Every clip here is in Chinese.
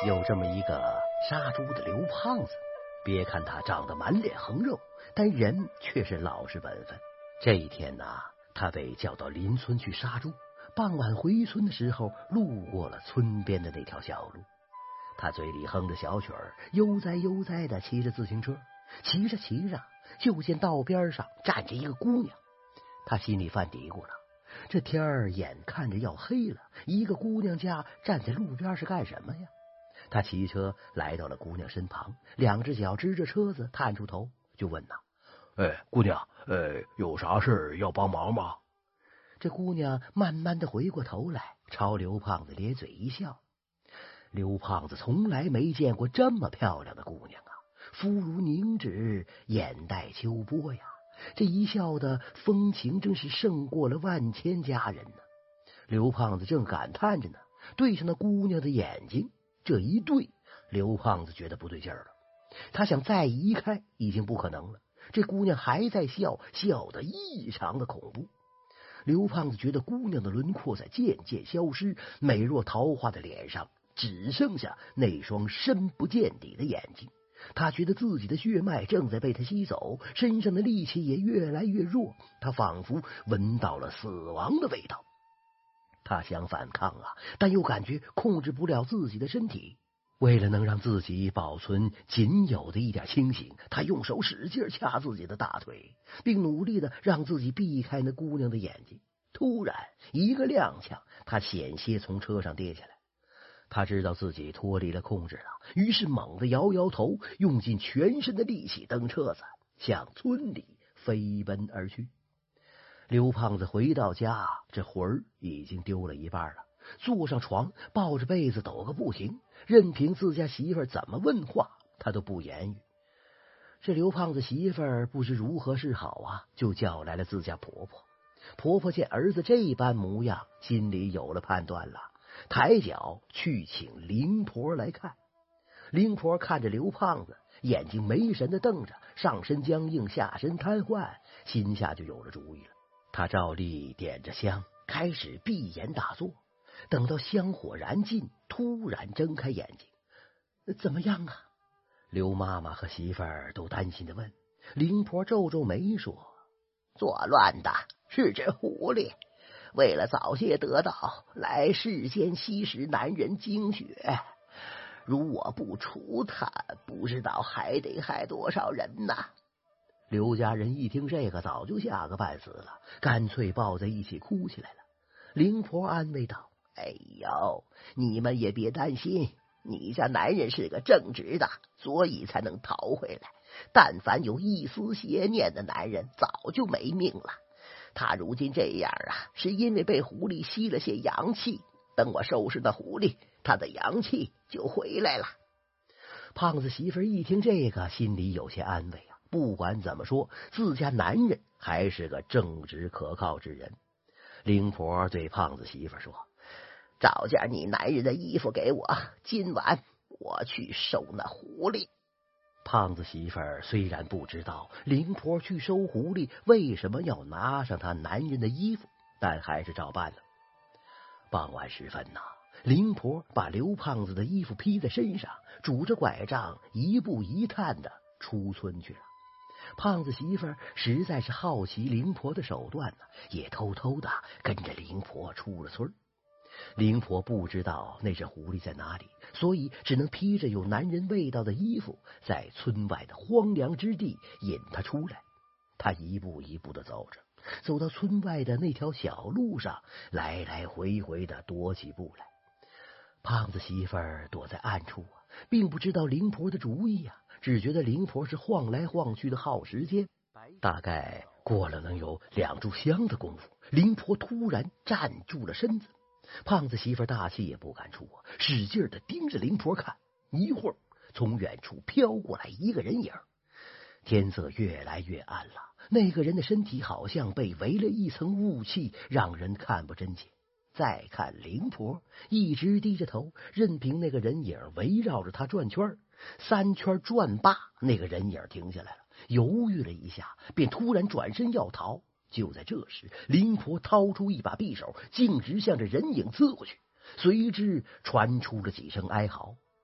有这么一个杀猪的刘胖子，别看他长得满脸横肉，但人却是老实本分。这一天呢，他被叫到邻村去杀猪。傍晚回村的时候，路过了村边的那条小路，他嘴里哼着小曲儿，悠哉悠哉的骑着自行车。骑着骑着，就见道边上站着一个姑娘。他心里犯嘀咕了，这天儿眼看着要黑了，一个姑娘家站在路边是干什么呀？他骑车来到了姑娘身旁，两只脚支着车子，探出头就问呐：“姑娘，有啥事要帮忙吗？”这姑娘慢慢的回过头来，朝刘胖子咧嘴一笑。刘胖子从来没见过这么漂亮的姑娘啊，肤如凝脂，眼带秋波呀，这一笑的风情真是胜过了万千佳人呢。刘胖子正感叹着呢，对上那姑娘的眼睛，这一对，刘胖子觉得不对劲儿了。他想再移开，已经不可能了。这姑娘还在笑，笑得异常的恐怖。刘胖子觉得姑娘的轮廓在渐渐消失，美若桃花的脸上只剩下那双深不见底的眼睛。他觉得自己的血脉正在被他吸走，身上的力气也越来越弱，他仿佛闻到了死亡的味道。他想反抗啊，但又感觉控制不了自己的身体。为了能让自己保存仅有的一点清醒，他用手使劲掐自己的大腿，并努力的让自己避开那姑娘的眼睛。突然一个踉跄，他险些从车上跌下来。他知道自己脱离了控制了，于是猛地摇摇头，用尽全身的力气蹬车子向村里飞奔而去。刘胖子回到家，这魂儿已经丢了一半了，坐上床，抱着被子抖个不停，任凭自家媳妇儿怎么问话，他都不言语。这刘胖子媳妇儿不知如何是好啊，就叫来了自家婆婆。婆婆见儿子这般模样，心里有了判断了，抬脚去请灵婆来看。灵婆看着刘胖子，眼睛没神的瞪着，上身僵硬，下身瘫痪，心下就有了主意了。他照例点着香，开始闭眼打坐。等到香火燃尽，突然睁开眼睛。怎么样啊？刘妈妈和媳妇儿都担心的问。灵婆皱皱眉说：作乱的是只狐狸，为了早些得到来世间吸食男人精血，如我不除他，不知道还得害多少人呢。刘家人一听这个，早就吓个半死了，干脆抱在一起哭起来了。灵婆安慰道：哎呦，你们也别担心，你家男人是个正直的，所以才能逃回来。但凡有一丝邪念的男人，早就没命了。他如今这样啊，是因为被狐狸吸了些阳气。等我收拾那狐狸，他的阳气就回来了。胖子媳妇一听这个，心里有些安慰啊。不管怎么说，自家男人还是个正直可靠之人。灵婆对胖子媳妇说：找件你男人的衣服给我，今晚我去收那狐狸。胖子媳妇虽然不知道灵婆去收狐狸为什么要拿上她男人的衣服，但还是照办了。傍晚时分呐，灵婆把刘胖子的衣服披在身上，拄着拐杖一步一探的出村去了。胖子媳妇实在是好奇灵婆的手段呢，也偷偷的跟着灵婆出了村。灵婆不知道那只狐狸在哪里，所以只能披着有男人味道的衣服，在村外的荒凉之地引他出来。他一步一步的走着，走到村外的那条小路上，来来回回的踱起步来。胖子媳妇躲在暗处啊，并不知道灵婆的主意啊，只觉得灵婆是晃来晃去的耗时间。大概过了能有2炷香的功夫，灵婆突然站住了身子。胖子媳妇大气也不敢出啊，使劲的盯着灵婆看。一会儿，从远处飘过来一个人影。天色越来越暗了，那个人的身体好像被围了一层雾气，让人看不真切。再看灵婆，一直低着头，任凭那个人影围绕着他转圈。3圈转罢，那个人影停下来了，犹豫了一下，便突然转身要逃。就在这时，灵婆掏出一把匕首，径直向着人影刺过去，随之传出了几声哀嚎。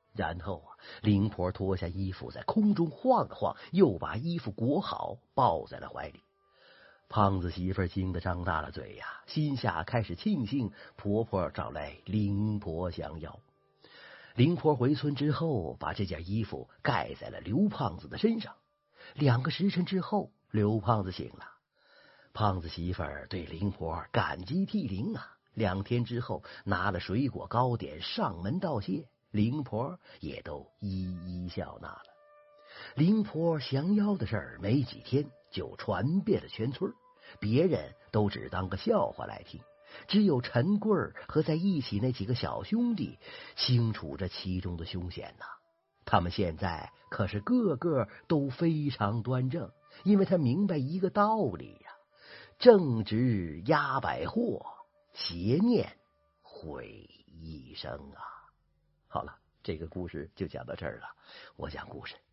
然后灵婆脱下衣服在空中晃了晃，又把衣服裹好抱在了怀里。胖子媳妇惊得张大了嘴呀，心下开始庆幸婆婆找来灵婆降妖。灵婆回村之后，把这件衣服盖在了刘胖子的身上。2个时辰之后，刘胖子醒了。胖子媳妇儿对灵婆感激涕零啊。2天之后，拿了水果糕点上门道谢，灵婆也都一一笑纳了。灵婆降妖的事儿没几天就传遍了全村，别人都只当个笑话来听，只有陈贵儿和在一起那几个小兄弟清楚着其中的凶险呐。他们现在可是个个都非常端正，因为他明白一个道理呀：正直压百祸，邪念毁一生啊。好了，这个故事就讲到这儿了。我讲故事